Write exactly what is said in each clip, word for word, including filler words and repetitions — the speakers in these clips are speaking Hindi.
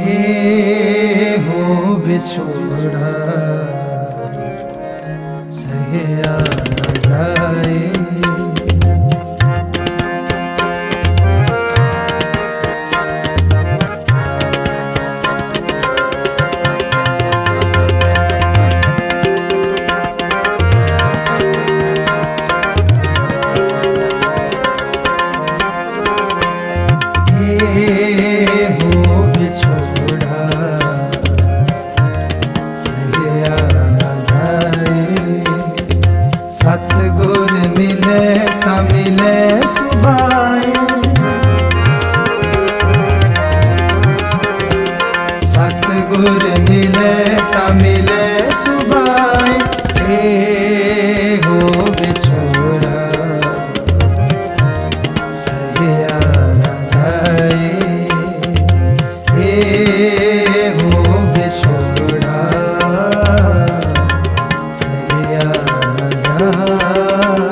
ए हो बिछोड़ा सहया न जाए। सतगुर मिले ता मिले सुभाए, सतगुर मिले ता मिले सुभाए। ए हो बिछोड़ा सहया न जाए। ए हो बिछोड़ा सहया न जाए।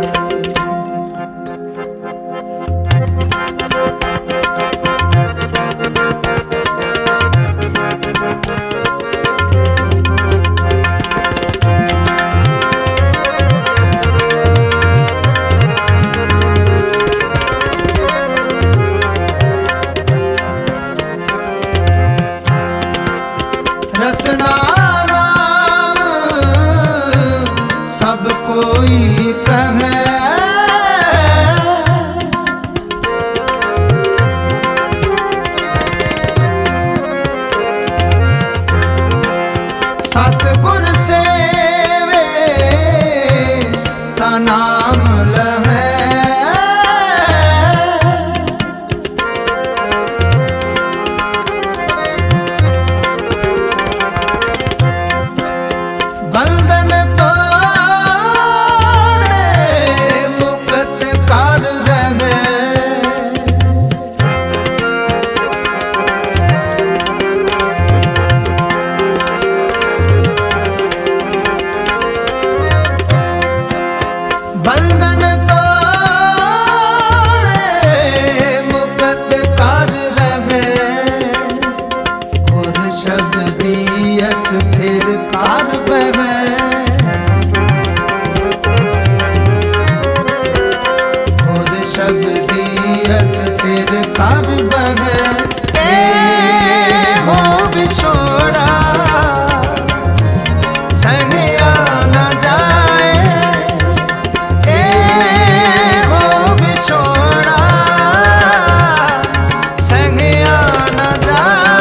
रसना नाम सब कोई कहे, सतगुर सेवे ता नाम लहे। बंधन तोड़े मुक्त कर रहे, बंधन तोड़े मुक्त कर रहे। गुर शब्द स्थिर कर बहे, गुर शब्द स्थिर कर बहे। ए हो बिछोड़ा सहया न जाए। ए हो बिछोड़ा सहया न जाए।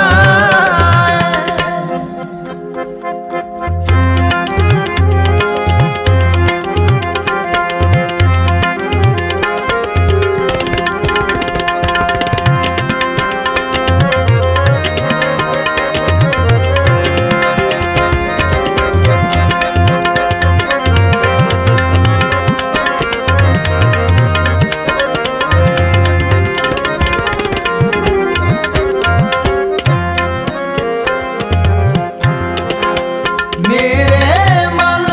मेरे मन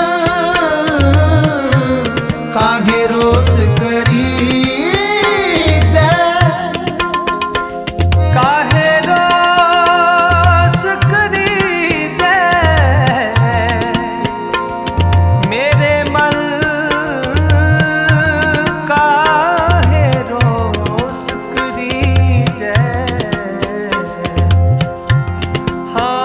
काहे रोस करी जय, काहे रोस करी जय। मेरे मन काहे रोस करी जय। हाँ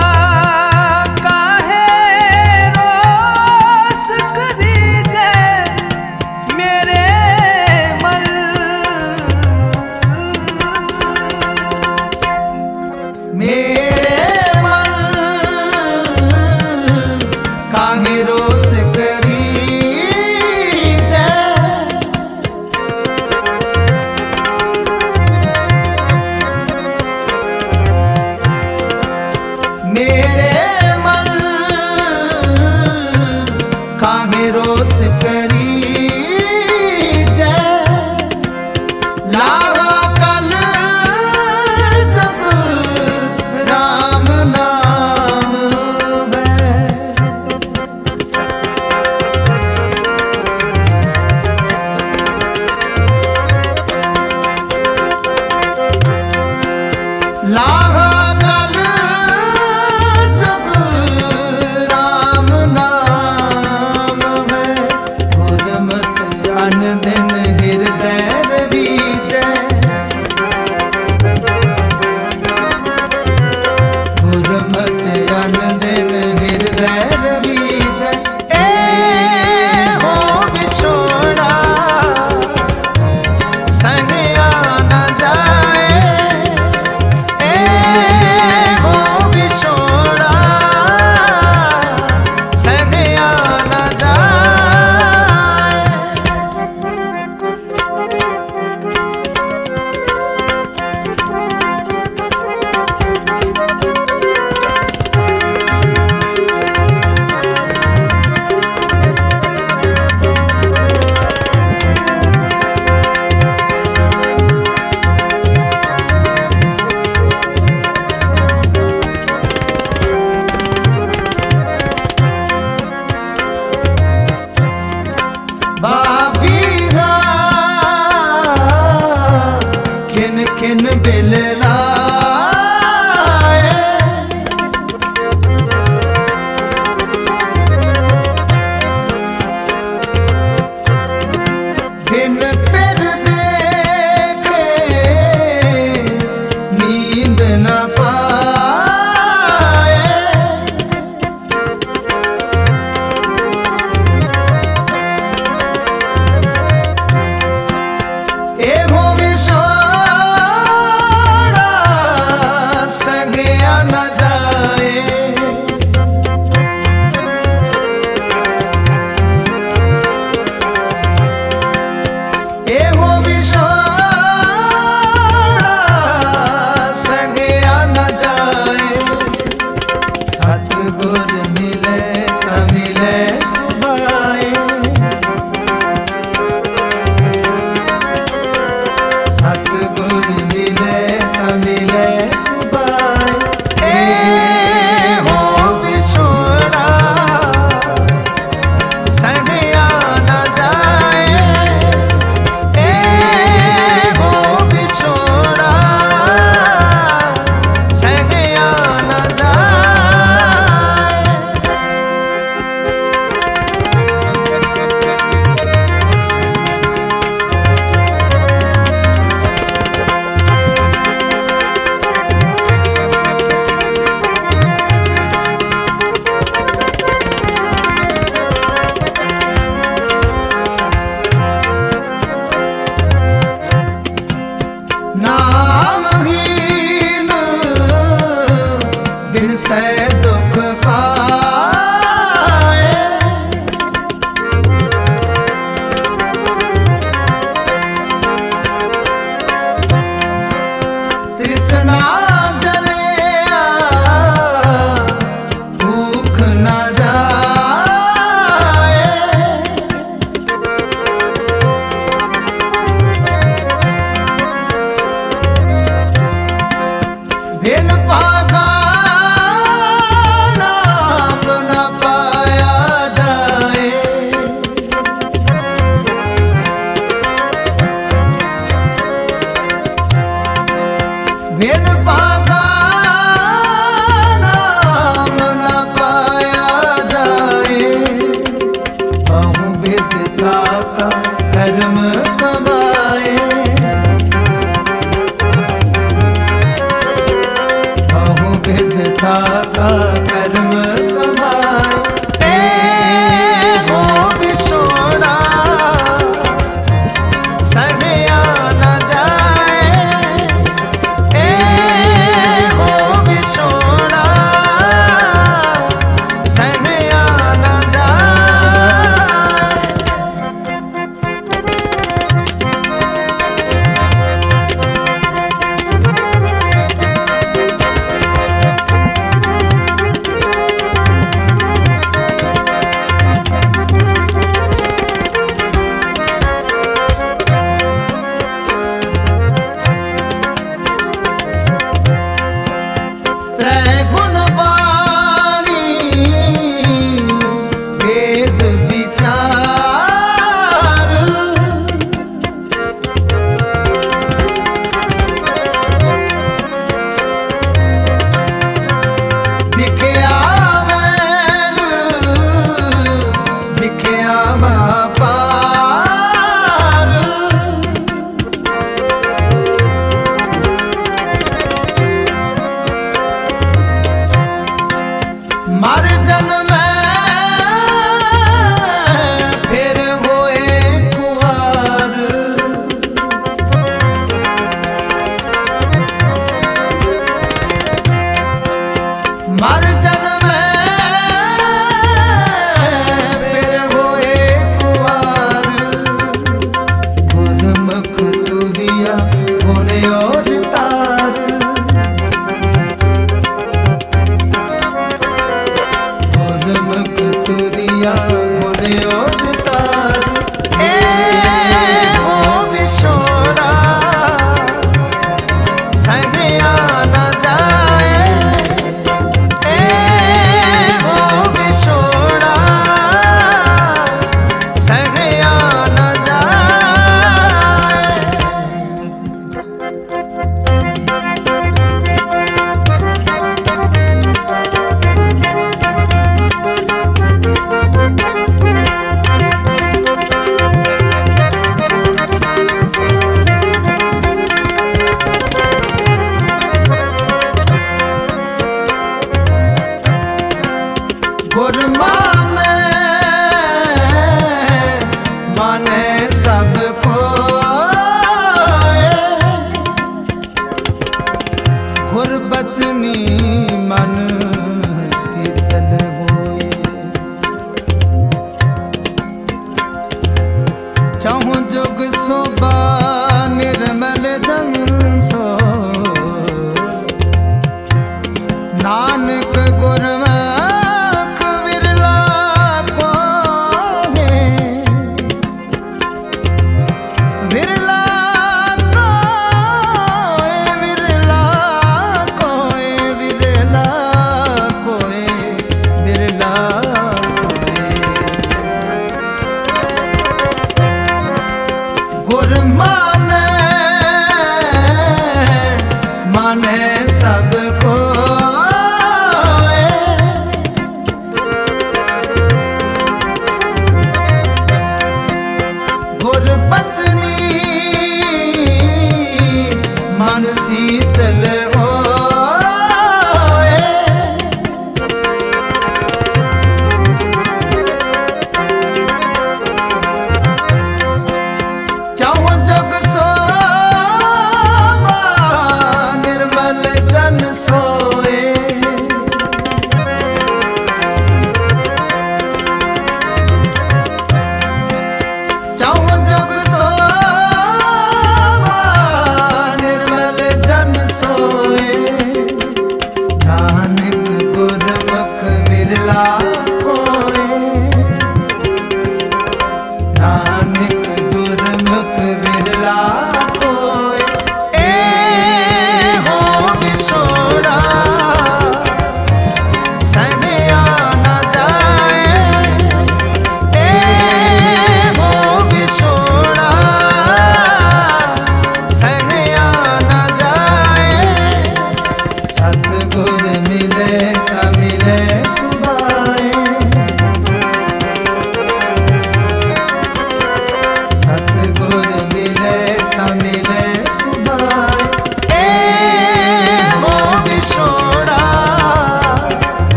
मेरे मन काहे रोस करी जय। मेरे मन काहे रोस करी जय। लावा कल जब राम नाम है, लावा मिल लाए। दिन फिर देखे नींद न पाए। एगो विछोड़ा संगया न जाए। एगो विछोड़ा संगया न जाए। सतगुर मिले त मिले सुभाए। सतगुर मिले त मिले सुभाए। ए हो बिछोड़ा संगया न जाए। ए हो बिछोड़ा संगया न जाए। नामहीन बिन से दुख पाए। तृष्णा जले भूख न जाए। बिन पागा नाम न पाया जाए। बिन पागा नाम न पाया जाए। बहुविधता का कर्म कमाए। बहुविधता का कर्म कमाए। ए हो बिछोड़ा संगया न जाए। ए हो बिछोड़ा संगया न जाए। त्रैगुण वाणी वेद विचार। बिखया वैल बिखया पार। मर जन्म फिर होए कुंवार। मर जन्म फिर होए कुंवार। गुरमुख तुरिया गुणयो